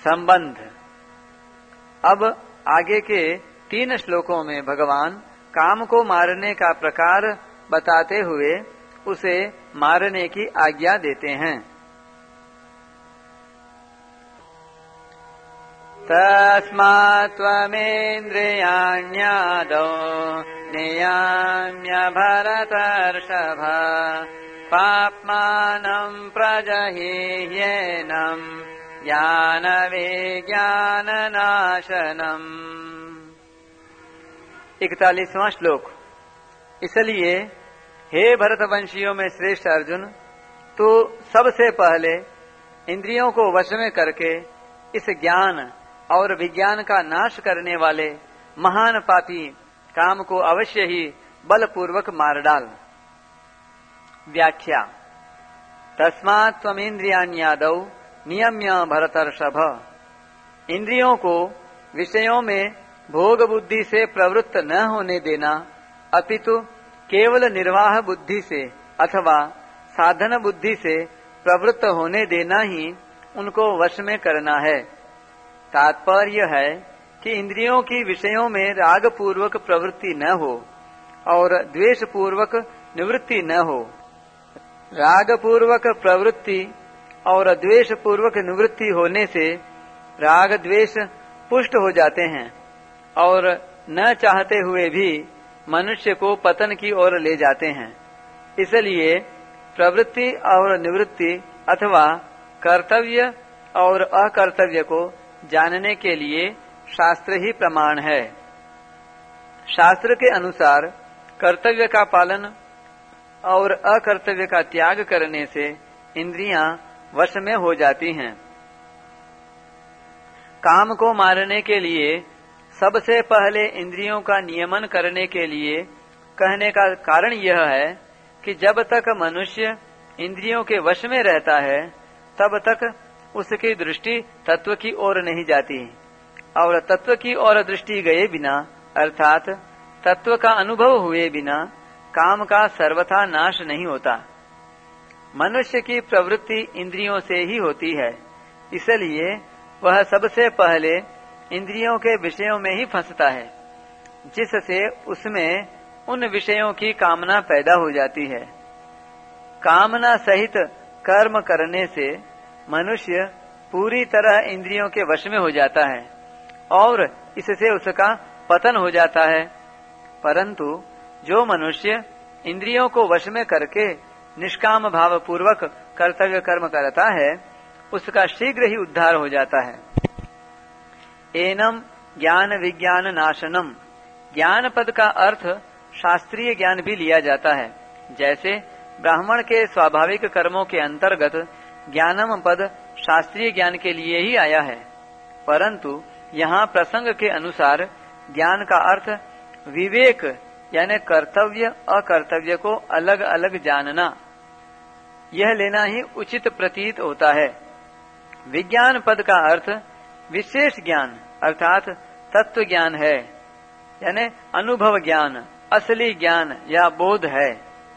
संबंध। अब आगे के 3 श्लोकों में भगवान काम को मारने का प्रकार बताते हुए उसे मारने की आज्ञा देते हैं। तस्मात् त्वमेन्द्रियाण्यादौ नियाम्य भरतर्षभ पाप्मानं प्रजह्येनं ज्ञान विज्ञान नाशनम्। 41वां श्लोक। इसलिए हे भरतवंशियों में श्रेष्ठ अर्जुन, तू सबसे पहले इंद्रियों को वश में करके इस ज्ञान और विज्ञान का नाश करने वाले महान पापी काम को अवश्य ही बलपूर्वक मार डाल। व्याख्या। तस्मात् त्वमिन्द्रियाण्यादौ नियम्य भरतर्षभ। इंद्रियों को विषयों में भोग बुद्धि से प्रवृत्त न होने देना, अपितु केवल निर्वाह बुद्धि से अथवा साधन बुद्धि से प्रवृत्त होने देना ही उनको वश में करना है। तात्पर्य है कि इंद्रियों की विषयों में राग पूर्वक प्रवृत्ति न हो और द्वेष पूर्वक निवृत्ति न हो। राग पूर्वक प्रवृत्ति और द्वेष पूर्वक निवृत्ति होने से राग द्वेष पुष्ट हो जाते हैं और न चाहते हुए भी मनुष्य को पतन की ओर ले जाते हैं। इसलिए प्रवृत्ति और निवृत्ति अथवा कर्तव्य और अकर्तव्य को जानने के लिए शास्त्र ही प्रमाण है। शास्त्र के अनुसार कर्तव्य का पालन और अकर्तव्य का त्याग करने से इंद्रियां वश में हो जाती हैं। काम को मारने के लिए सबसे पहले इंद्रियों का नियमन करने के लिए कहने का कारण यह है कि जब तक मनुष्य इंद्रियों के वश में रहता है तब तक उसकी दृष्टि तत्व की ओर नहीं जाती और तत्व की ओर दृष्टि गए बिना अर्थात तत्व का अनुभव हुए बिना काम का सर्वथा नाश नहीं होता। मनुष्य की प्रवृत्ति इंद्रियों से ही होती है, इसलिए वह सबसे पहले इंद्रियों के विषयों में ही फंसता है, जिससे उसमें उन विषयों की कामना पैदा हो जाती है। कामना सहित कर्म करने से मनुष्य पूरी तरह इंद्रियों के वश में हो जाता है और इससे उसका पतन हो जाता है। परंतु जो मनुष्य इंद्रियों को वश में करके निष्काम भाव पूर्वक कर्तव्य कर्म करता है उसका शीघ्र ही उद्धार हो जाता है। एनम ज्ञान विज्ञान नाशनम। ज्ञान पद का अर्थ शास्त्रीय ज्ञान भी लिया जाता है। जैसे ब्राह्मण के स्वाभाविक कर्मों के अंतर्गत ज्ञानम पद शास्त्रीय ज्ञान के लिए ही आया है, परंतु यहाँ प्रसंग के अनुसार ज्ञान का अर्थ विवेक यानी कर्तव्य अकर्तव्य को अलग अलग जानना, यह लेना ही उचित प्रतीत होता है। विज्ञान पद का अर्थ विशेष ज्ञान अर्थात तत्व ज्ञान है, यानी अनुभव ज्ञान, असली ज्ञान या बोध है।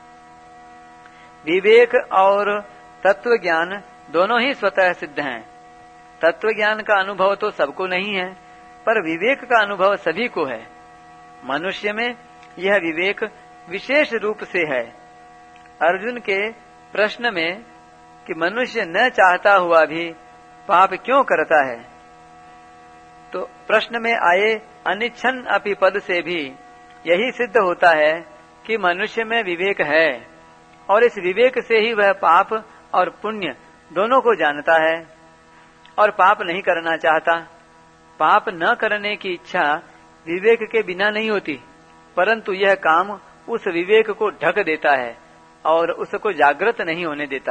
विवेक और तत्व ज्ञान दोनों ही स्वतः सिद्ध हैं। तत्व ज्ञान का अनुभव तो सबको नहीं है, पर विवेक का अनुभव सभी को है। मनुष्य में यह विवेक विशेष रूप से है। अर्जुन के प्रश्न में कि मनुष्य न चाहता हुआ भी पाप क्यों करता है, तो प्रश्न में आए अनिच्छन अपि पद से भी यही सिद्ध होता है कि मनुष्य में विवेक है और इस विवेक से ही वह पाप और पुण्य दोनों को जानता है और पाप नहीं करना चाहता। पाप न करने की इच्छा विवेक के बिना नहीं होती, परंतु यह काम उस विवेक को ढक देता है और उसको जागृत नहीं होने देता।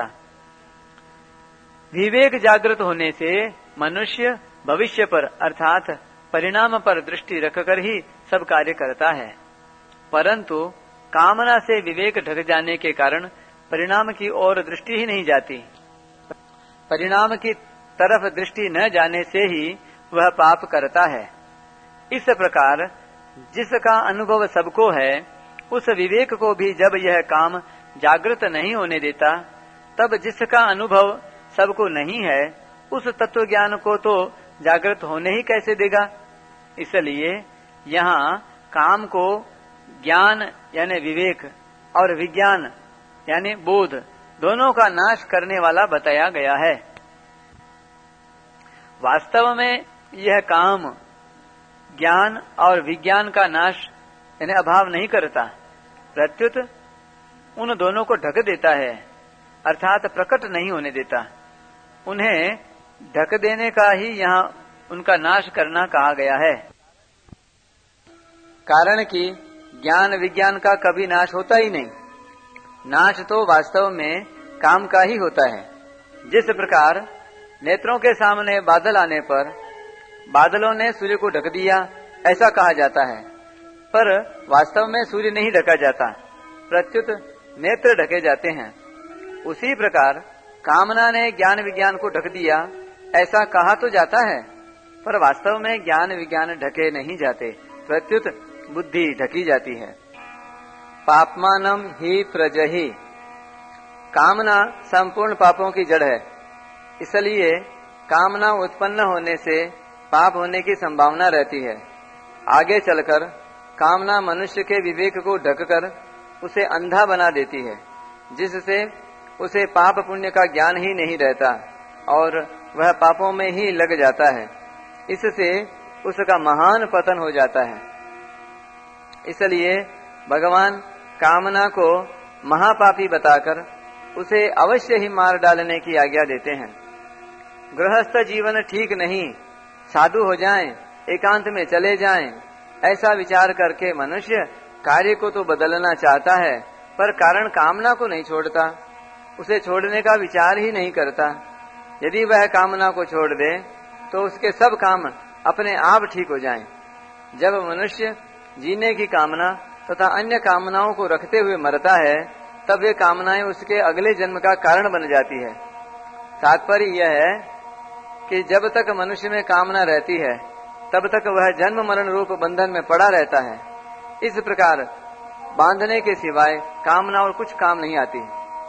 विवेक जागृत होने से मनुष्य भविष्य पर अर्थात परिणाम पर दृष्टि रखकर ही सब कार्य करता है, परंतु कामना से विवेक ढक जाने के कारण परिणाम की ओर दृष्टि ही नहीं जाती। परिणाम की तरफ दृष्टि न जाने से ही वह पाप करता है। इस प्रकार जिसका अनुभव सबको है उस विवेक को भी जब यह काम जागृत नहीं होने देता, तब जिसका अनुभव सबको नहीं है उस तत्व ज्ञान को तो जागृत होने ही कैसे देगा। इसलिए यहाँ काम को ज्ञान यानी विवेक और विज्ञान यानी बोध दोनों का नाश करने वाला बताया गया है। वास्तव में यह काम ज्ञान और विज्ञान का नाश यानी अभाव नहीं करता, प्रत्युत उन दोनों को ढक देता है, अर्थात प्रकट नहीं होने देता। उन्हें ढक देने का ही यहाँ उनका नाश करना कहा गया है। कारण कि ज्ञान विज्ञान का कभी नाश होता ही नहीं। नाश तो वास्तव में काम का ही होता है। जिस प्रकार नेत्रों के सामने बादल आने पर बादलों ने सूर्य को ढक दिया ऐसा कहा जाता है, पर वास्तव में सूर्य नहीं ढका जाता, प्रत्युत नेत्र ढके जाते हैं। उसी प्रकार कामना ने ज्ञान विज्ञान को ढक दिया ऐसा कहा तो जाता है, पर वास्तव में ज्ञान विज्ञान ढके नहीं जाते, प्रत्युत बुद्धि ढकी जाती है। पापमानम ही प्रजहि, कामना संपूर्ण पापों की जड़ है। इसलिए कामना उत्पन्न होने से पाप होने की संभावना रहती है। आगे चलकर कामना मनुष्य के विवेक को ढककर उसे अंधा बना देती है, जिससे उसे पाप पुण्य का ज्ञान ही नहीं रहता और वह पापों में ही लग जाता है। इससे उसका महान पतन हो जाता है। इसलिए भगवान कामना को महापापी बताकर उसे अवश्य ही मार डालने की आज्ञा देते हैं। गृहस्थ जीवन ठीक नहीं, साधु हो जाएं, एकांत में चले जाएं, ऐसा विचार करके मनुष्य कार्य को तो बदलना चाहता है, पर कारण कामना को नहीं छोड़ता, उसे छोड़ने का विचार ही नहीं करता। यदि वह कामना को छोड़ दे तो उसके सब काम अपने आप ठीक हो जाएं। जब मनुष्य जीने की कामना तथा अन्य कामनाओं को रखते हुए मरता है, तब वे कामनाएं उसके अगले जन्म का कारण बन जाती है। तात्पर्य यह है कि जब तक मनुष्य में कामना रहती है तब तक वह जन्म मरण रूप बंधन में पड़ा रहता है। इस प्रकार बांधने के सिवाय कामना और कुछ काम नहीं आती।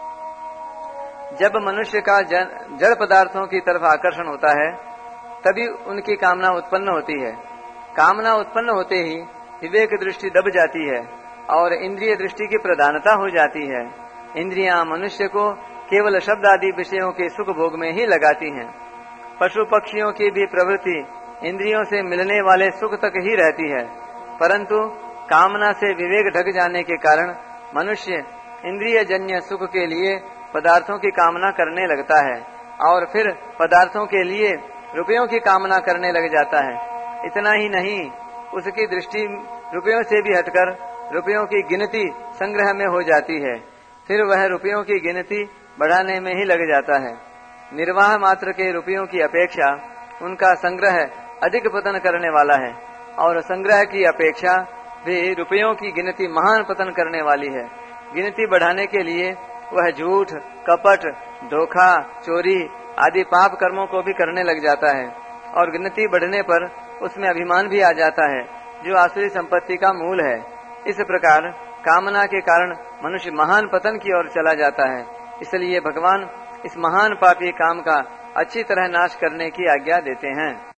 जब मनुष्य का जड़ पदार्थों की तरफ आकर्षण होता है तभी उनकी कामना उत्पन्न होती है। कामना उत्पन्न होते ही विवेक दृष्टि दब जाती है और इंद्रिय दृष्टि की प्रधानता हो जाती है। इंद्रियां मनुष्य को केवल शब्द आदि विषयों के सुख भोग में ही लगाती हैं। पशु पक्षियों की भी प्रवृत्ति इंद्रियों से मिलने वाले सुख तक ही रहती है, परंतु कामना से विवेक ढक जाने के कारण मनुष्य इंद्रिय जन्य सुख के लिए पदार्थों की कामना करने लगता है और फिर पदार्थों के लिए रुपयों की कामना करने लग जाता है। इतना ही नहीं, उसकी दृष्टि रुपयों से भी हटकर रुपयों की गिनती संग्रह में हो जाती है। फिर वह रुपयों की गिनती बढ़ाने में ही लग जाता है। निर्वाह मात्र के रुपयों की अपेक्षा उनका संग्रह अधिक पतन करने वाला है और संग्रह की अपेक्षा भी रुपयों की गिनती महान पतन करने वाली है। गिनती बढ़ाने के लिए वह झूठ, कपट, धोखा, चोरी आदि पाप कर्मों को भी करने लग जाता है और गिनती बढ़ने पर उसमें अभिमान भी आ जाता है, जो आसुरी संपत्ति का मूल है। इस प्रकार कामना के कारण मनुष्य महान पतन की ओर चला जाता है। इसलिए भगवान इस महान पापी काम का अच्छी तरह नाश करने की आज्ञा देते हैं।